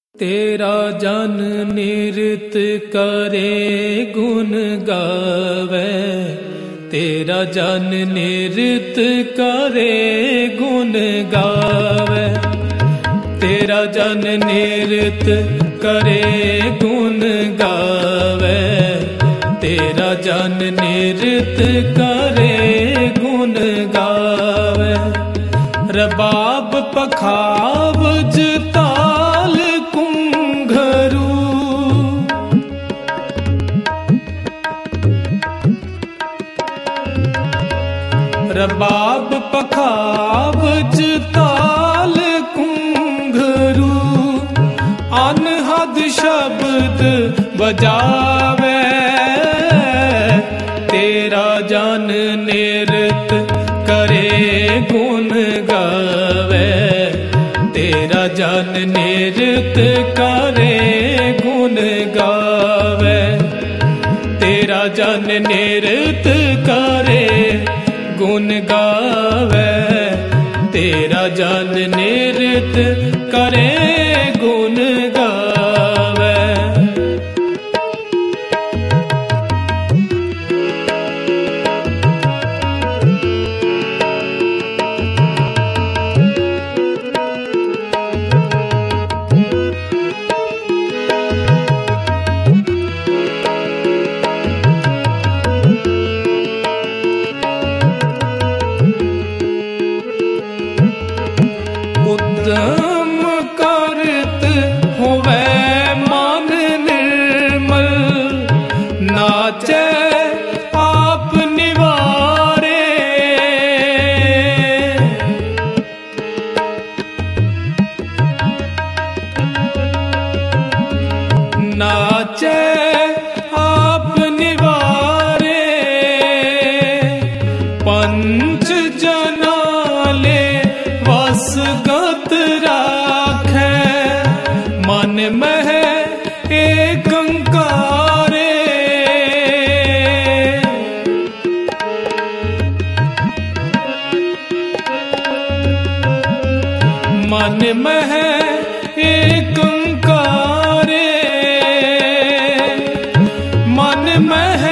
तेरा जन निरत करे गुण गावे, तेरा जन निरत करे गुण गावे, तेरा जन निरत करे गुण गावे, तेरा जन निरत करे गुण गावे। रबाब पखावज ताल कुंघरू, रबाब पखावज ताल कुंघरू, अनहद शब्द बजावे, तेरा जन निरत करे गुण गावे, तेरा जन निरत करे गुण गावे, तेरा जन निरत करे गुण गावे, तेरा जन निरत करे गुण गावे। उद्यम करत होवे मन निर्मल, नाचे आप निवारे, नाचे आप निवारे, पंच जनाले वसगत राखे, मन मह एकंकारे, मन मह एकंकारे, मन मह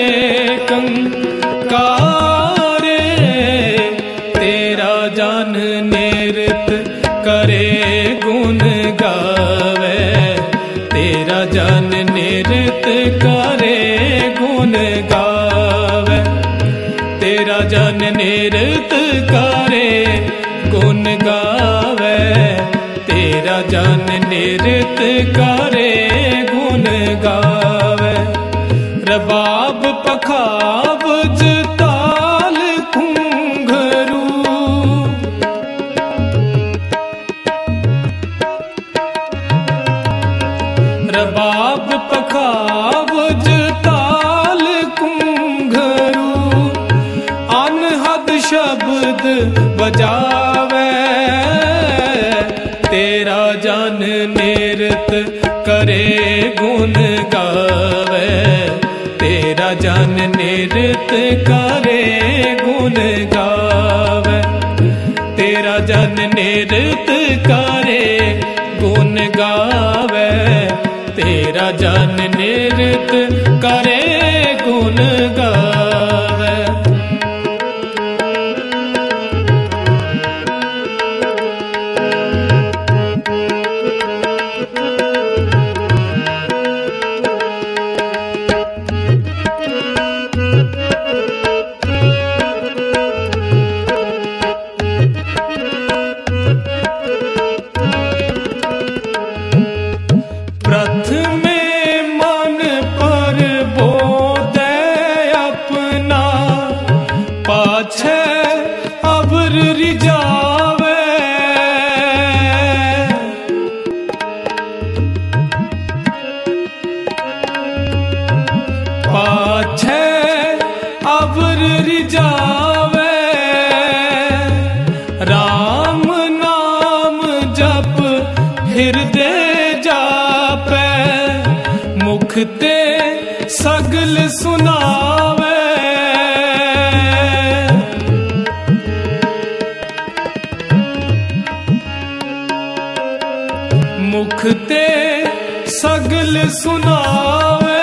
एकंकारे, तेरा जन निरत करे गुण गावे, तेरा जन निरत करे गुण गावे, तेरा जन निरत करे गुण गावे, तेरा जन निरत करे गुण गावे। रबाब पखावज ताल कुंघरू, रबाब पखावज ताल कुंघरू, अनहद शब्द बजावे, तेरा जन निरत करे गुण गावे, तेरा जन निरत करे गुण गावे, तेरा जन निरत करे गुण गावे, तेरा जन निरत करे गुण गावे। प्रथमे मन पर बोधे अपना, पाछे अबर रिजावे, पाछे अबर रिजावे, राम नाम जप हृदय जापे, मुख ते सगल सुनावे, मुख मुख ते सगल सुनावे,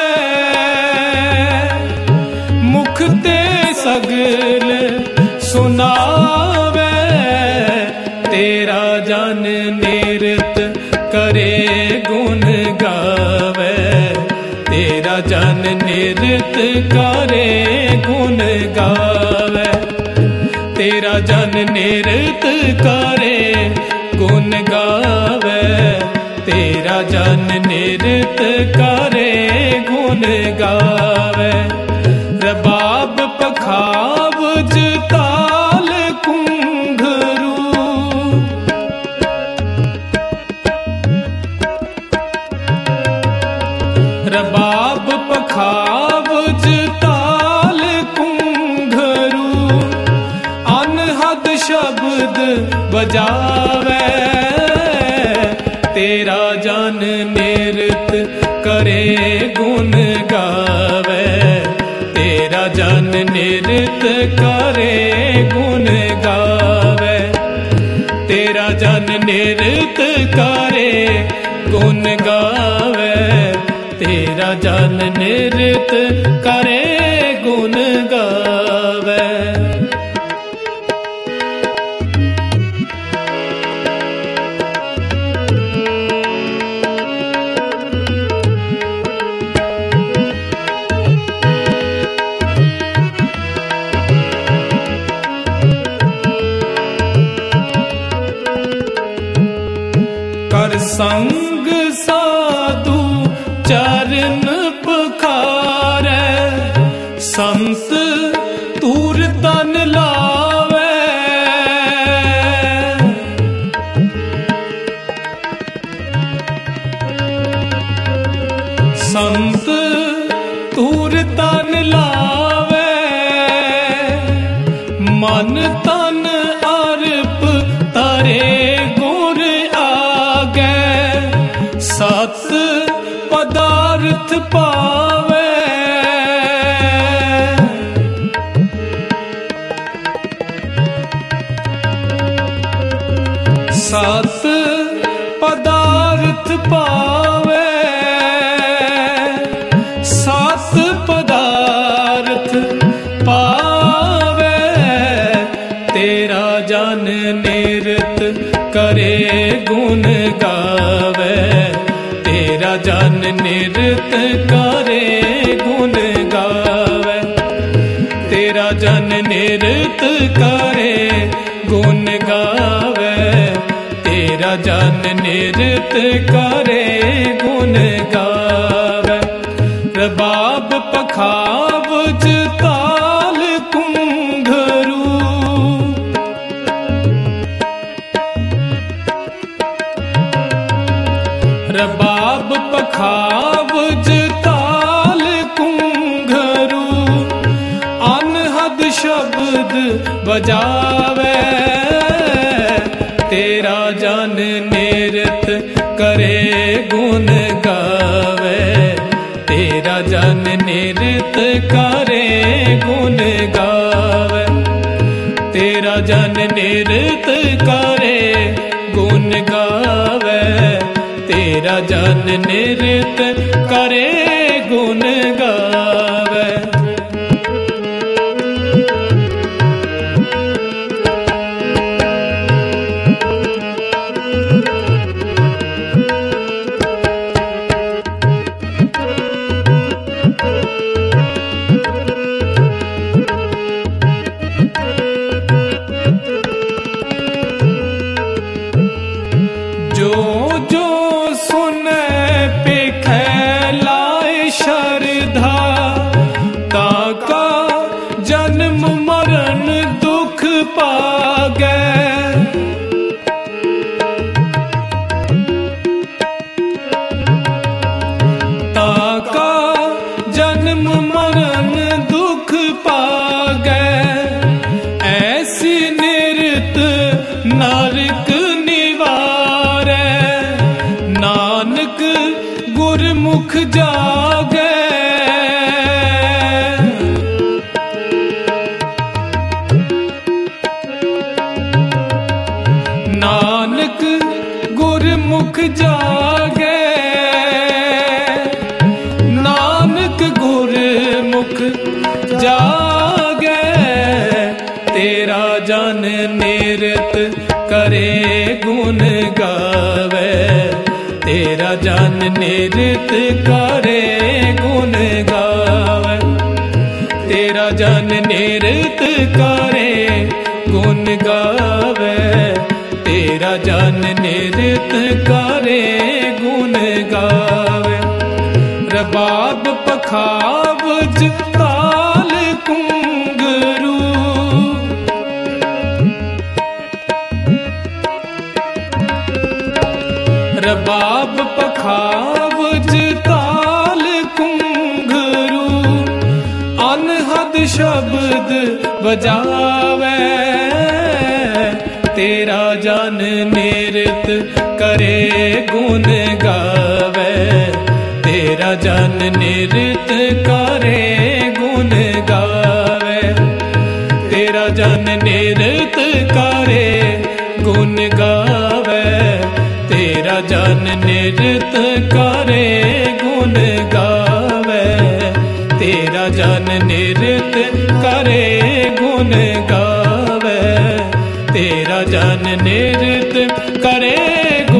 मुख ते सगल सुनावे, तेरा जन निरत करे गुण गावे, तेरा जन निरत करे गुण गावे, तेरा जन निरत करे गुण गावे, तेरा जन निरत करे गुण गावे। रबाब पखावज ताल कुंघरू, रबाब पखावज ताल कुंघरू, अनहद शब्द बजावे, तेरा जन निरत करे गुण गावे, तेरा जन निरत करे गुण गावे, तेरा जन निरत करे गुण गावे, तेरा जन निरत करे गुण गावे। कर संग साधु चरण पखारे, संत तूर तन लावे, संत तूर तन लावे, मन तन अर्प तरे गुर आगे, सत पदार्थ पावे, सत पदार्थ पावे, सत पदार्थ पावे, तेरा जन निरत करे गुण गावे, तेरा जन निरत करे गुण गावे, तेरा जन निरत करे गुण गावे, तेरा जन निरत करे गुण गावे। रबाब पखावज ताल कुंघरू, रबाब पखावज ताल कुंघरू, अनहद शब्द बजावे, तेरा जन निरत करे गुण गावे, तेरा जन निरत करे गुण गावे, तेरा जन निरत करे गुण गावे, तेरा जन निरत करे गुण गावे। जो जो सुने पेखे लाए शरधा, ताका जन्म मरण दुख पागे, ताका जन्म मरण दुख पागे, ऐसी निरत नरक निवारे, नानक गुरमुख जागे, नानक गुरमुख जागे, तेरा जन निरत करे गुण गावे। तेरा जन निरत करे गुण गावे। तेरा जन निरत करे गुण गावे। रबाब पखावज ताल कुंगरू। रबाब पखावज ताल कुंगरू। अनहद शब्द बजावे। तेरा जन निरत करे गुण गावे। तेरा जन निरत करे गुण गावे। तेरा जन निरत करे गुण गावे। तेरा जन निरत करे गुण गावे। तेरा जन निरत करे गुण गावे। तेरा जन निरत करे